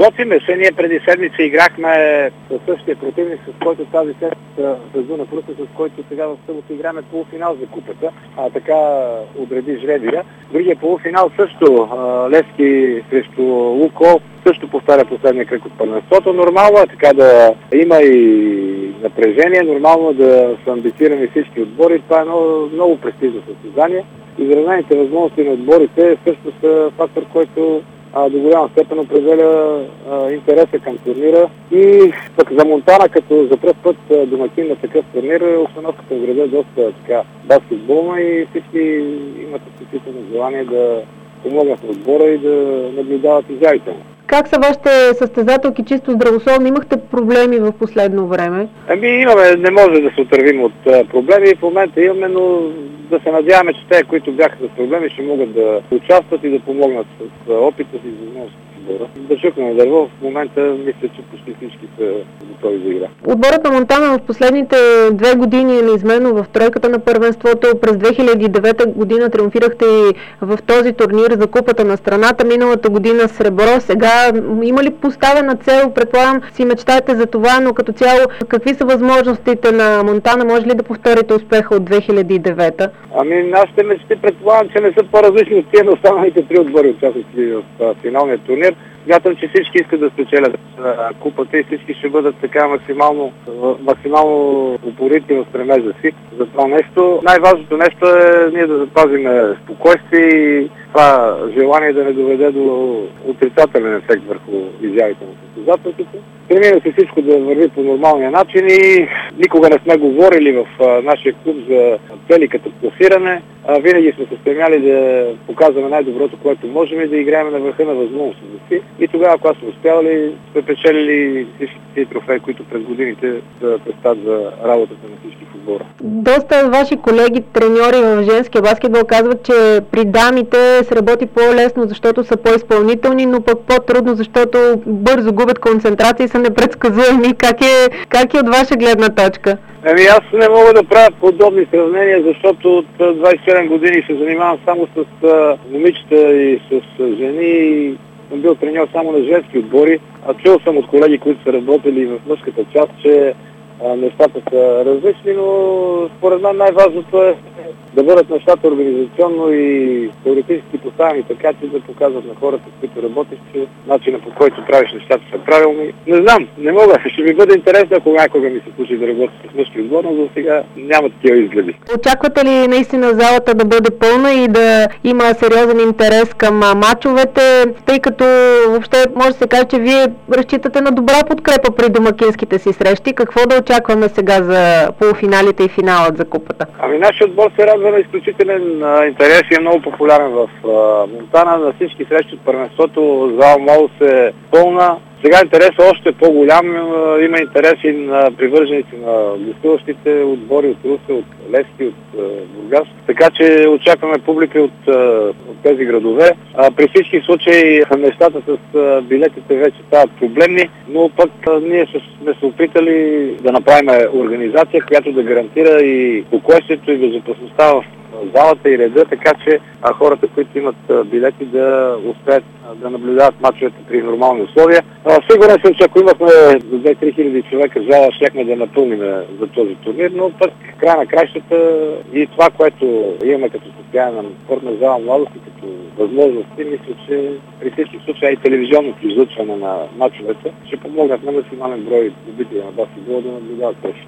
Готвиме се. Ние преди седмица играхме със същия противник, с който тази седмица Безуна Русе, с който сега в събота играме полуфинал за купата. Така отреди жребия. Другия полуфинал също Левски срещу Лукол също повтаря последния кръг от първенството. Нормално е така да има и напрежение, нормално да са амбицирани всички отбори. Това е много престижно състезание. Изравнените възможности на отборите също са фактор, който до голяма степен определя интереса към турнира. И пък за Монтана, като за пръв път домакин на такъв турнир, обстановката в града е доста така баскетболна и всички имат изключително желание да помогнат на отбора и да наблюдават изявите му. Как са вашите състезателки чисто здравословни? Имахте проблеми в последно време? Имаме, не може да се отървим от проблеми. В момента имаме, но да се надяваме, че те, които бяха с проблеми, ще могат да участват и да помогнат с опита си за възможност. Да шукаме дърво. В момента мисля, че почти всички са готови за игра. Отборът на Монтана в последните 2 години е неизменно в тройката на първенството. През 2009 година триумфирахте и в този турнир за купата на страната. Миналата година сребро. Сега има ли поставена цел? Предполагам си мечтаете за това, но като цяло какви са възможностите на Монтана? Може ли да повторите успеха от 2009? Нашите мечти предполагам, че не са по-различни от тия на останалите 3 отбори, участващи в финалния турнир. Смятам, че всички искат да спечелят купата и всички ще бъдат така максимално упорити в стремежа си за това нещо. Най-важното нещо е ние да запазим спокойствие и това желание да не доведе до отрицателен ефект върху изявите на състезателите. Стремим се всичко да върви по нормалния начин и никога не сме говорили в нашия клуб за цели като класиране. Винаги сме се стремяли да показваме най-доброто, което можем и да играем на върха на възможностите си. И тогава, когато сме успявали, сме печелили всички тези трофеи, които през годините са представят за работата на всички в отбора. Доста ваши колеги, треньори в женския баскетбол казват, че при дамите се работи по-лесно, защото са по-изпълнителни, но пък по-трудно, защото бързо губят концентрация и са непредсказуеми. Как е от ваша гледна точка? Аз не мога да правя подобни сравнения, защото от 27 години се занимавам само с момичета и с жени. Съм бил треньор само на женски отбори, чул съм от колеги, които са работили в мъжката част, че нещата са различни, но според мен най-важното е да бъдат нещата организационно и теоретически поставени така, че да показват на хората, с които работиш, че начина по който правиш нещата са правилни. Не знам, не мога. Ще ми бъде интересно, ако някога ми се случи да работя с мъжки отбор, но за сега няма такива изгледи. Очаквате ли наистина залата да бъде пълна и да има сериозен интерес към мачовете, тъй като въобще може да се каже, че вие разчитате на добра подкрепа при домакинските си срещи? Какво да очакваме сега за полуфиналите и финалът за купата? Нашия отбор се радва на изключителен интерес и е много популярен в Монтана. На всички срещи от първенството зала Молс е пълна. Сега интерес е още по-голям. Има интерес и на привърженици на гостуващите отбори от Русе, от Левски, от Бургас. Така че очакваме публика от тези градове. При всички случаи нещата с билетите вече стават проблемни, но пък ние сме се опитали да направим организация, която да гарантира и спокойствието и безопасността в залата и реда, така че хората, които имат билети, да успеят да наблюдават мачовете при нормални условия. Сигурен съм, че ако имахме за 2-3 хиляди човека в зала, щяхме да напълним за този турнир, но пък края на кращата и това, което имаме като състояние на спортна зала младост и като възможности, мисля, че при всички случаи и телевизионното излъчване на мачовете ще помогнат на максимален брой любители на баскетбол да наблюдават точно.